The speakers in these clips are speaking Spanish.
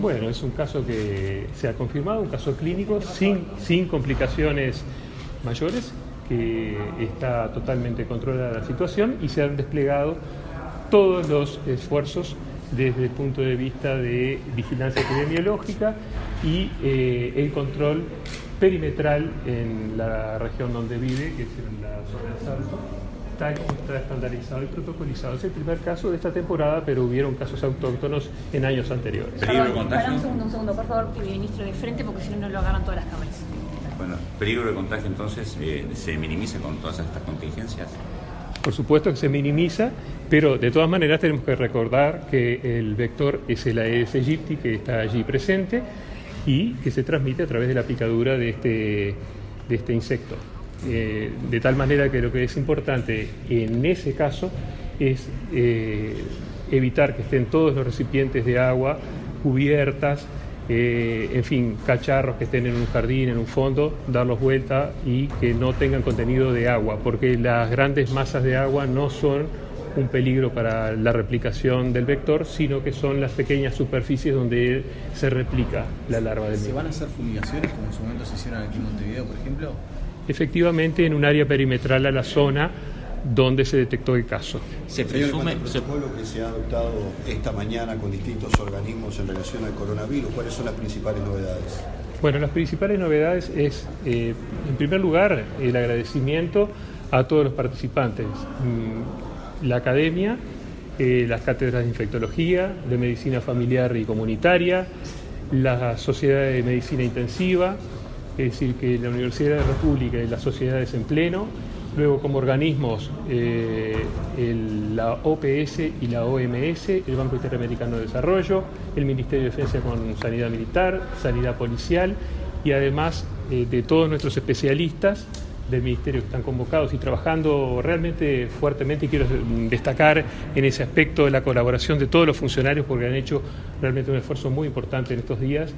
Bueno, es un caso que se ha confirmado, un caso clínico sin complicaciones mayores, que está totalmente controlada la situación y se han desplegado todos los esfuerzos desde el punto de vista de vigilancia epidemiológica y el control perimetral en la región donde vive, que es en la zona de Salto, tal como está estandarizado y protocolizado. Es el primer caso de esta temporada, pero hubieron casos autóctonos en años anteriores. ¿Peligro de contagio? Para un segundo, por favor, ministro, de frente, porque si no, no lo agarran todas las cámaras. Bueno, peligro de contagio entonces se minimiza con todas estas contingencias. Por supuesto que se minimiza, pero de todas maneras tenemos que recordar que el vector es el Aedes aegypti, que está allí presente y que se transmite a través de la picadura de este insecto. De tal manera que lo que es importante en ese caso es evitar que estén todos los recipientes de agua cubiertas, en fin, cacharros que estén en un jardín, en un fondo, darlos vuelta y que no tengan contenido de agua, porque las grandes masas de agua no son un peligro para la replicación del vector, sino que son las pequeñas superficies donde se replica la larva del mismo. ¿Se van a hacer fumigaciones como en su momento se hicieron aquí en Montevideo, por ejemplo? Efectivamente, en un área perimetral a la zona donde se detectó el caso. ¿Se presume el protocolo que se ha adoptado esta mañana con distintos organismos en relación al coronavirus? ¿Cuáles son las principales novedades? Bueno, las principales novedades es, en primer lugar, el agradecimiento a todos los participantes. La academia, las cátedras de infectología, de medicina familiar y comunitaria, la sociedad de medicina intensiva, es decir, que la Universidad de la República y las sociedades en pleno, luego como organismos la OPS y la OMS, el Banco Interamericano de Desarrollo, el Ministerio de Defensa con Sanidad Militar, Sanidad Policial y además de todos nuestros especialistas del Ministerio que están convocados y trabajando realmente fuertemente, y quiero destacar en ese aspecto la colaboración de todos los funcionarios porque han hecho realmente un esfuerzo muy importante en estos días,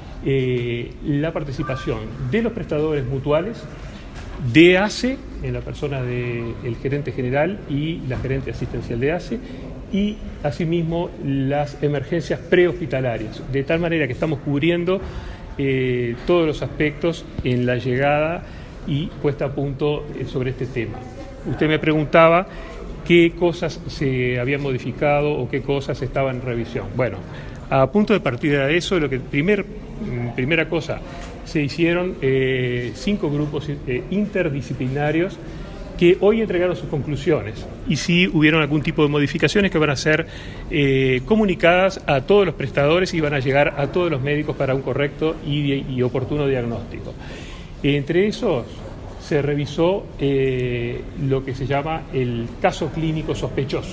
la participación de los prestadores mutuales, de ACE, en la persona del gerente general y la gerente asistencial de ACE, y asimismo las emergencias prehospitalarias, de tal manera que estamos cubriendo todos los aspectos en la llegada y puesta a punto sobre este tema. Usted me preguntaba qué cosas se habían modificado o qué cosas estaban en revisión. Bueno, a punto de partida de eso, lo que primera cosa, se hicieron 5 grupos interdisciplinarios que hoy entregaron sus conclusiones y sí hubieron algún tipo de modificaciones que van a ser comunicadas a todos los prestadores y van a llegar a todos los médicos para un correcto y oportuno diagnóstico. Entre esos se revisó lo que se llama el caso clínico sospechoso.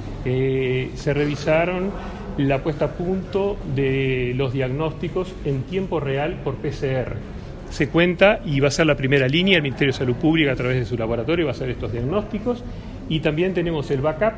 Se revisaron la puesta a punto de los diagnósticos en tiempo real por PCR. Se cuenta y va a ser la primera línea, el Ministerio de Salud Pública a través de su laboratorio va a hacer estos diagnósticos y también tenemos el backup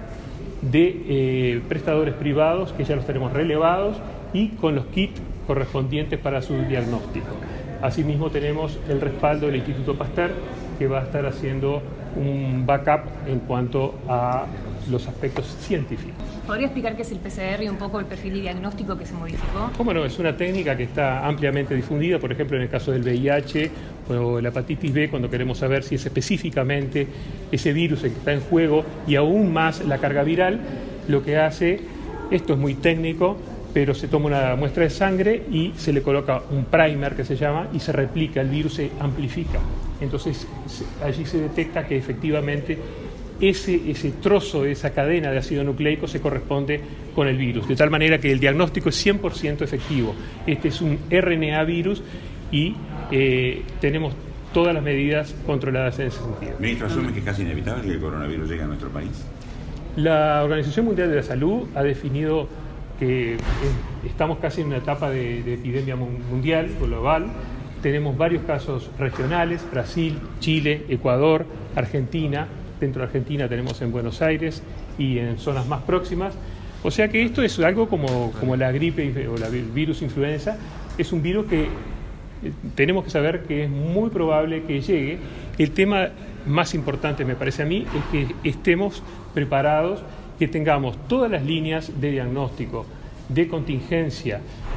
de prestadores privados que ya los tenemos relevados y con los kits correspondientes para su diagnóstico. Asimismo tenemos el respaldo del Instituto Pasteur que va a estar haciendo un backup en cuanto a los aspectos científicos. ¿Podría explicar qué es el PCR y un poco el perfil de diagnóstico que se modificó? Cómo no, es una técnica que está ampliamente difundida, por ejemplo en el caso del VIH o la hepatitis B, cuando queremos saber si es específicamente ese virus el que está en juego y aún más la carga viral, lo que hace, esto es muy técnico, pero se toma una muestra de sangre y se le coloca un primer que se llama y se replica, el virus se amplifica. Entonces allí se detecta que efectivamente ese trozo de esa cadena de ácido nucleico se corresponde con el virus, de tal manera que el diagnóstico es 100% efectivo. Este es un RNA virus y tenemos todas las medidas controladas en ese sentido. Ministro, ¿asume que es casi inevitable que el coronavirus llegue a nuestro país? La Organización Mundial de la Salud ha definido que estamos casi en una etapa de epidemia mundial, global. Tenemos varios casos regionales, Brasil, Chile, Ecuador, Argentina. Dentro de Argentina tenemos en Buenos Aires y en zonas más próximas. O sea que esto es algo como la gripe o la virus influenza. Es un virus que tenemos que saber que es muy probable que llegue. El tema más importante, me parece a mí, es que estemos preparados, que tengamos todas las líneas de diagnóstico, de contingencia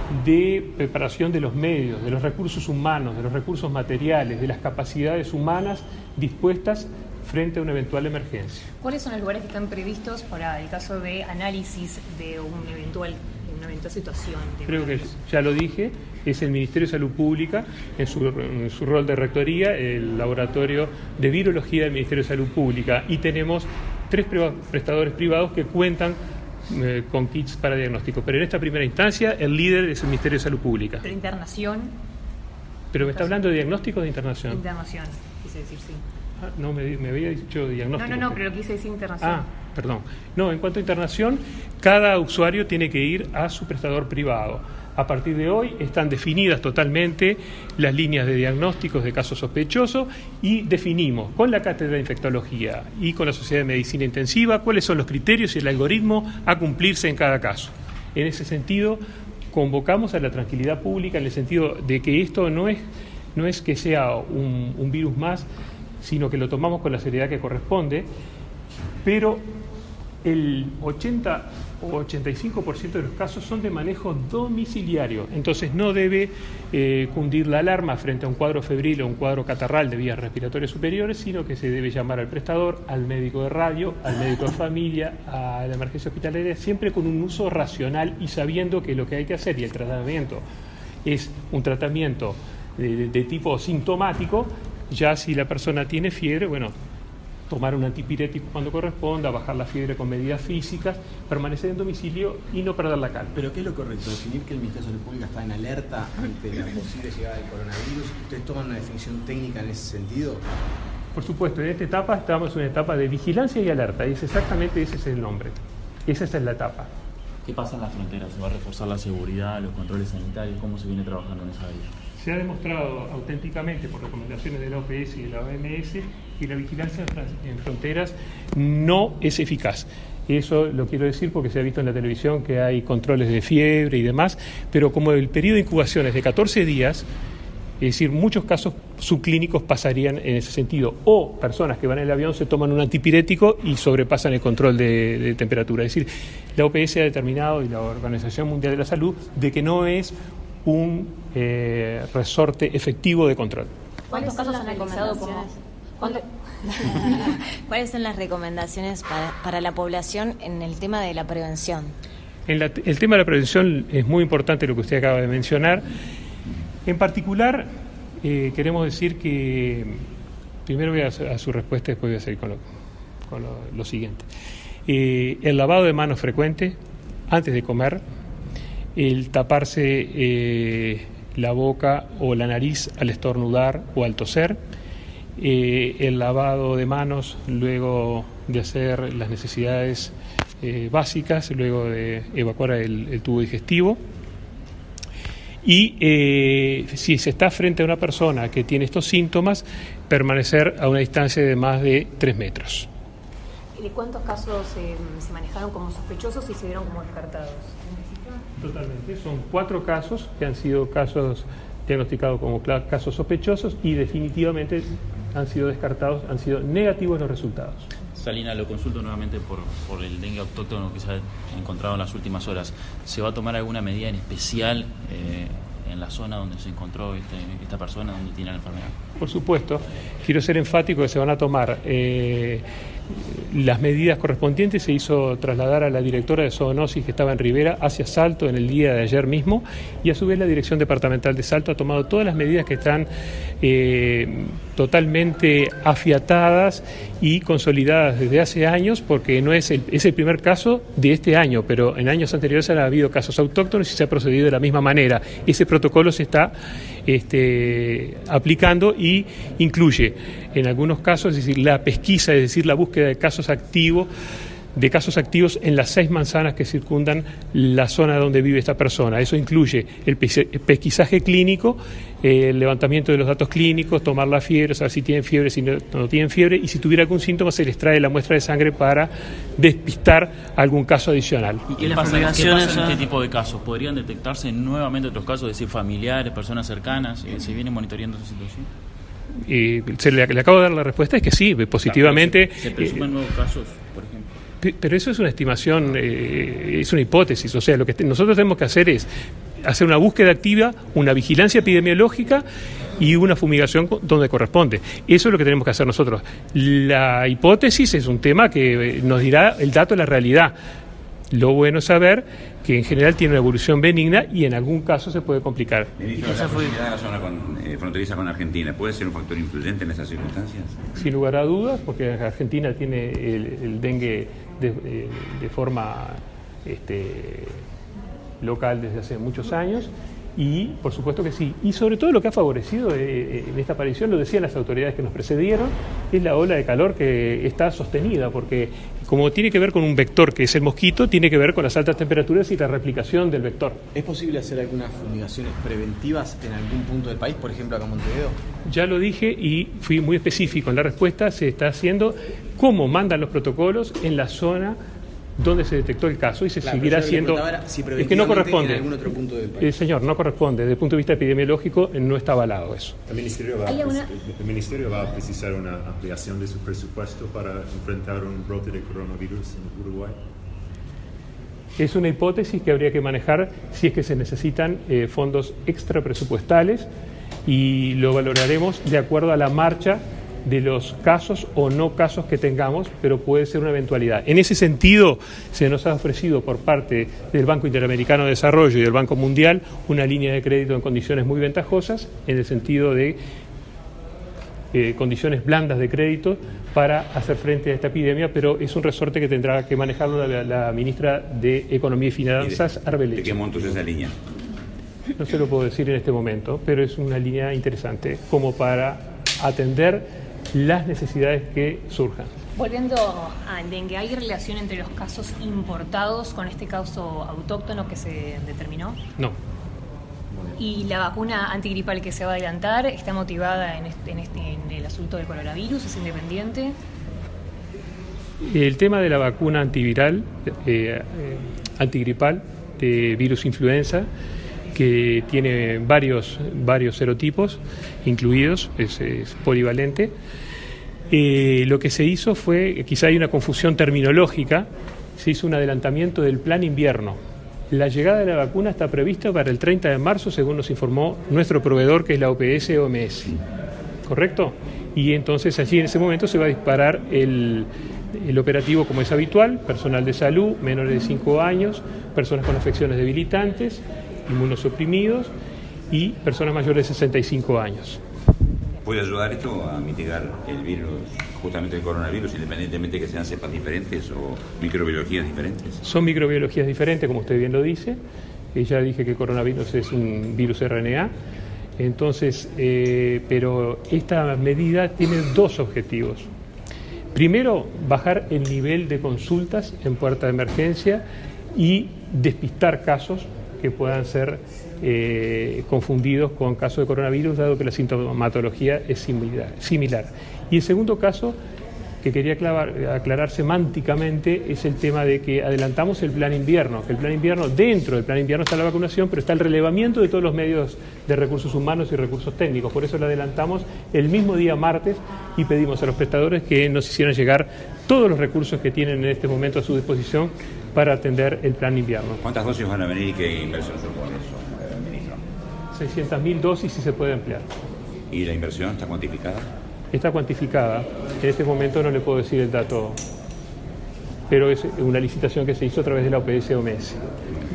de preparación de los medios, de los recursos humanos, de los recursos materiales, de las capacidades humanas dispuestas frente a una eventual emergencia. ¿Cuáles son los lugares que están previstos para el caso de análisis de una eventual situación? Creo que ya lo dije, es el Ministerio de Salud Pública, en su rol de rectoría, el laboratorio de virología del Ministerio de Salud Pública, y tenemos 3 prestadores privados que cuentan con kits para diagnóstico. Pero en esta primera instancia, el líder es el Ministerio de Salud Pública. ¿Pero internación? ¿Pero me está hablando de diagnóstico o de internación? Internación, quise decir, sí. Ah, no, me había dicho diagnóstico. No, pero quise decir internación. Ah, perdón. No, en cuanto a internación, cada usuario tiene que ir a su prestador privado. A partir de hoy están definidas totalmente las líneas de diagnósticos de casos sospechosos y definimos con la Cátedra de Infectología y con la Sociedad de Medicina Intensiva cuáles son los criterios y el algoritmo a cumplirse en cada caso. En ese sentido, convocamos a la tranquilidad pública en el sentido de que esto no es que sea un virus más, sino que lo tomamos con la seriedad que corresponde, pero el 80 o 85% de los casos son de manejo domiciliario, entonces no debe cundir la alarma frente a un cuadro febril o un cuadro catarral de vías respiratorias superiores, sino que se debe llamar al prestador, al médico de radio, al médico de familia, a la emergencia hospitalaria, siempre con un uso racional y sabiendo que lo que hay que hacer, y el tratamiento es un tratamiento de tipo sintomático. Ya si la persona tiene fiebre, bueno, tomar un antipirético cuando corresponda, bajar la fiebre con medidas físicas, permanecer en domicilio y no perder la calma. ¿Pero qué es lo correcto? ¿Definir que el Ministerio de Salud Pública está en alerta ante la posible llegada del coronavirus? ¿Ustedes toman una definición técnica en ese sentido? Por supuesto, en esta etapa estamos en una etapa de vigilancia y alerta, y ese es el nombre. Esa es la etapa. ¿Qué pasa en las fronteras? ¿Se va a reforzar la seguridad, los controles sanitarios? ¿Cómo se viene trabajando en esa área? Se ha demostrado auténticamente por recomendaciones de la OPS y de la OMS que la vigilancia en fronteras no es eficaz. Eso lo quiero decir porque se ha visto en la televisión que hay controles de fiebre y demás, pero como el periodo de incubación es de 14 días, es decir, muchos casos subclínicos pasarían en ese sentido. O personas que van en el avión se toman un antipirético y sobrepasan el control de temperatura. Es decir, la OPS ha determinado, y la Organización Mundial de la Salud, de que no es un resorte efectivo de control. ¿Cuántos casos han analizado como? ¿Cuáles son las recomendaciones para la población en el tema de la prevención? El tema de la prevención es muy importante, lo que usted acaba de mencionar. En particular, queremos decir que, primero voy a su respuesta, después voy a seguir con lo siguiente. El lavado de manos frecuente antes de comer, el taparse la boca o la nariz al estornudar o al toser, el lavado de manos luego de hacer las necesidades básicas, luego de evacuar el tubo digestivo. Y si se está frente a una persona que tiene estos síntomas, permanecer a una distancia de más de 3 metros. ¿Y cuántos casos se manejaron como sospechosos y se dieron como descartados? Totalmente, son 4 casos que han sido casos diagnosticados como casos sospechosos y definitivamente han sido descartados, han sido negativos los resultados. Salina, lo consulto nuevamente por el dengue autóctono que se ha encontrado en las últimas horas. ¿Se va a tomar alguna medida en especial en la zona donde se encontró esta persona, donde tiene la enfermedad? Por supuesto, quiero ser enfático que se van a tomar las medidas correspondientes. Se hizo trasladar a la directora de zoonosis que estaba en Rivera hacia Salto en el día de ayer mismo, y a su vez la Dirección Departamental de Salto ha tomado todas las medidas que están totalmente afiatadas y consolidadas desde hace años, porque no es el primer caso de este año, pero en años anteriores han habido casos autóctonos y se ha procedido de la misma manera. Ese protocolo se está aplicando y incluye en algunos casos, es decir, la pesquisa, es decir, la búsqueda de casos activos en las 6 manzanas que circundan la zona donde vive esta persona. Eso incluye el pesquisaje clínico, el levantamiento de los datos clínicos, tomar la fiebre, saber si tienen fiebre, si no tienen fiebre, y si tuviera algún síntoma se les trae la muestra de sangre para despistar algún caso adicional. ¿Y qué pasa en este tipo de casos? ¿Podrían detectarse nuevamente otros casos, es decir, familiares, personas cercanas? ¿Se viene monitoreando esa situación? Le acabo de dar la respuesta, es que sí, positivamente. ¿Se presumen nuevos casos, por ejemplo? Pero eso es una estimación, es una hipótesis. O sea, lo que nosotros tenemos que hacer es hacer una búsqueda activa, una vigilancia epidemiológica y una fumigación donde corresponde. Eso es lo que tenemos que hacer nosotros. La hipótesis es un tema que nos dirá el dato de la realidad. Lo bueno es saber que en general tiene una evolución benigna y en algún caso se puede complicar. Ministro, la proximidad de la zona fronteriza con Argentina, ¿puede ser un factor influyente en esas circunstancias? Sin lugar a dudas, porque Argentina tiene el dengue de forma local desde hace muchos años. Y por supuesto que sí. Y sobre todo lo que ha favorecido en esta aparición, lo decían las autoridades que nos precedieron, es la ola de calor que está sostenida, porque como tiene que ver con un vector que es el mosquito, tiene que ver con las altas temperaturas y la replicación del vector. ¿Es posible hacer algunas fumigaciones preventivas en algún punto del país, por ejemplo acá en Montevideo? Ya lo dije y fui muy específico en la respuesta. Se está haciendo como mandan los protocolos en la zona donde se detectó el caso y se seguirá haciendo. Si es que no corresponde. En algún otro punto del país. Señor, no corresponde. Desde el punto de vista epidemiológico no está avalado eso. El Ministerio va a precisar una ampliación de su presupuesto para enfrentar un brote de coronavirus en Uruguay. Es una hipótesis que habría que manejar si es que se necesitan fondos extra presupuestales y lo valoraremos de acuerdo a la marcha de los casos o no casos que tengamos, pero puede ser una eventualidad. En ese sentido, se nos ha ofrecido por parte del Banco Interamericano de Desarrollo y del Banco Mundial una línea de crédito en condiciones muy ventajosas, en el sentido de condiciones blandas de crédito para hacer frente a esta epidemia, pero es un resorte que tendrá que manejarlo la ministra de Economía y Finanzas, Arbeleche. ¿De qué monto es esa línea? No se lo puedo decir en este momento, pero es una línea interesante como para atender las necesidades que surjan. Volviendo al dengue, ¿hay relación entre los casos importados con este caso autóctono que se determinó? No. ¿Y la vacuna antigripal que se va a adelantar está motivada en el asunto del coronavirus? ¿Es independiente? El tema de la vacuna antigripal de virus influenza, que tiene varios serotipos incluidos, es polivalente. Lo que se hizo fue, quizá hay una confusión terminológica, se hizo un adelantamiento del plan invierno. La llegada de la vacuna está prevista para el 30 de marzo, según nos informó nuestro proveedor, que es la OPS-OMS. ¿Correcto? Y entonces allí en ese momento se va a disparar el operativo como es habitual: personal de salud, menores de 5 años, personas con afecciones debilitantes, inmunosuprimidos y personas mayores de 65 años. ¿Puede ayudar esto a mitigar el virus, justamente el coronavirus, independientemente de que sean cepas diferentes o microbiologías diferentes? Son microbiologías diferentes, como usted bien lo dice. Ya dije que el coronavirus es un virus RNA. Entonces, pero esta medida tiene dos objetivos. Primero, bajar el nivel de consultas en puerta de emergencia y despistar casos que puedan ser confundidos con casos de coronavirus, dado que la sintomatología es similar. Y el segundo caso, que quería aclarar semánticamente, es el tema de que adelantamos el plan invierno, que el plan invierno, dentro del plan invierno está la vacunación, pero está el relevamiento de todos los medios de recursos humanos y recursos técnicos. Por eso lo adelantamos el mismo día martes y pedimos a los prestadores que nos hicieran llegar todos los recursos que tienen en este momento a su disposición para atender el plan invierno. ¿Cuántas dosis van a venir y qué inversión supone eso, ministro? 600.000 dosis si se puede emplear. ¿Y la inversión está cuantificada? Está cuantificada. En este momento no le puedo decir el dato, pero es una licitación que se hizo a través de la OPS-OMS.